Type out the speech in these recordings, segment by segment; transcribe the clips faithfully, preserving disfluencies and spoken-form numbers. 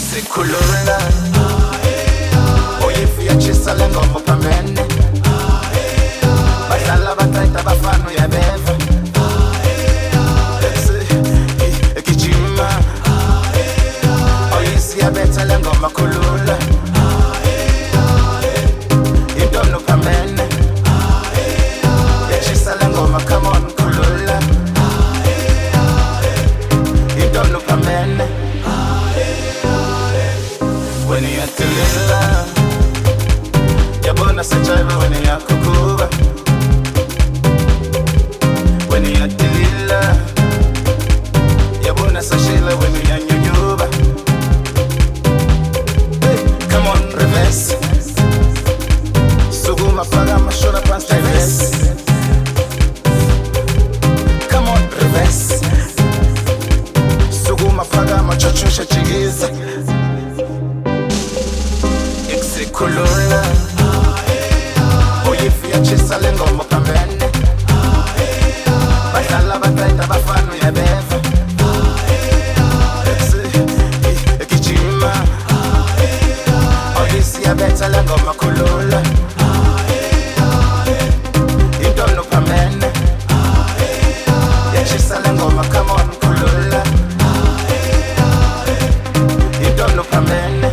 Sikhulula uyifiyatshisa le ngoma phambene badlala batayita bafana uyabeva egijima uyisiyabetha le ngoma khulula intono phambene yatshisa le ngoma come on khulula intono phambene when you at the lila yabona sajaiva when you at kukuba when you at the lila yabona sashila when you at nyunyuba come on reverse suguma faga mashona pasta reverse come on reverse suguma faga machochusha chigiza Sikhulula uyifiyatshisa le ngoma phambene badlala batayita bafana uyabeva egijima uyisiyabetha le ngoma khulula intono phambene yatshisa le ngoma come on khulula intono phambene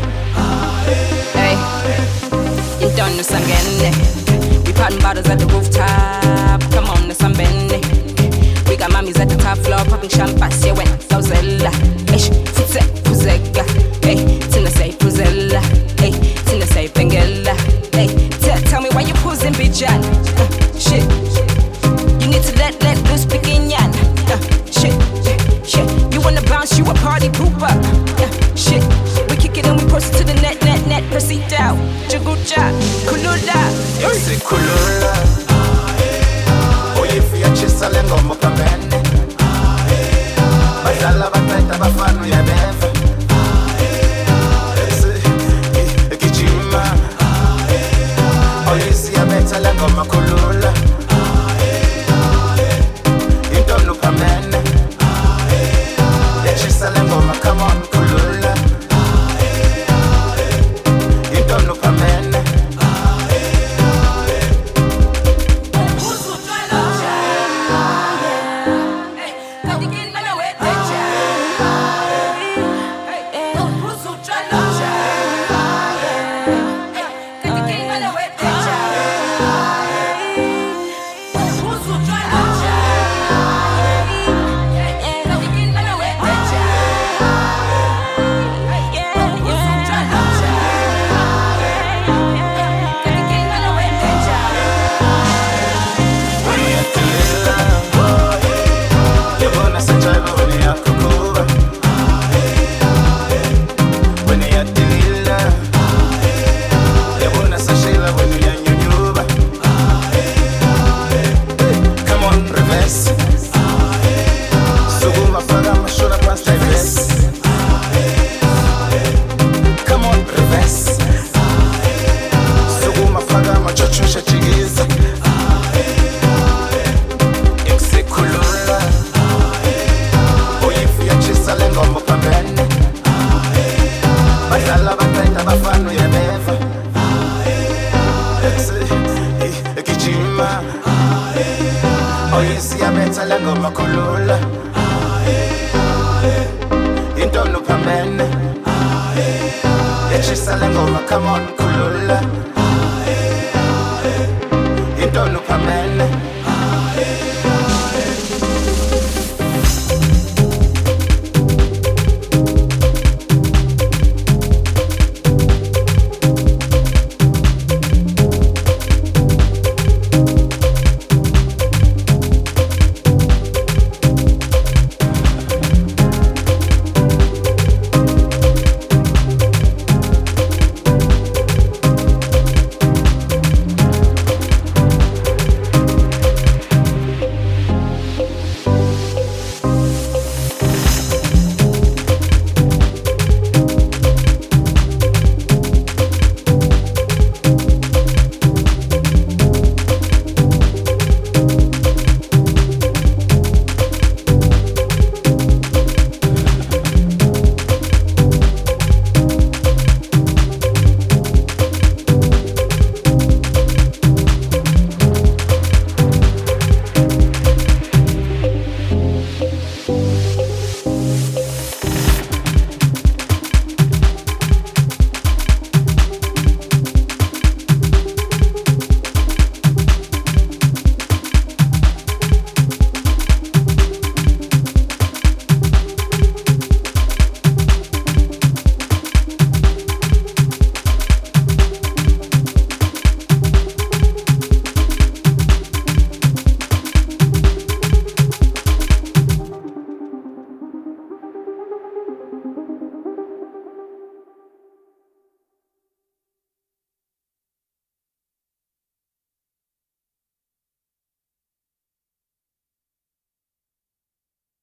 Don't sangene. We popping bottles at the rooftop. Come on, let's sambene. We got mommies at the top floor popping champagne. Yeah, when Sauzella, ish, futse, puzega, hey, Tina say puzella, hey, Tina say pengella, hey, tell tell me why you puzzing, bitch, uh, shit. You need to let let loose begin, yan, uh, shit, shit. You wanna bounce, you a party pooper, uh, shit. We kick it and we post it to the net, net, net, proceed out. Jaguja, kulula, Sikhulula uyifiyatshisa le ngoma phambene badlala batayita bafana uyabeva egijima uyisiyabetha le ngoma khulula intono phambene yatshisa le ngoma come on khulula intono phambene badlala batayita bafana uyabeva egijima uyisiyabetha le ngoma khulula intono phambene yatshisa le ngoma come on khulula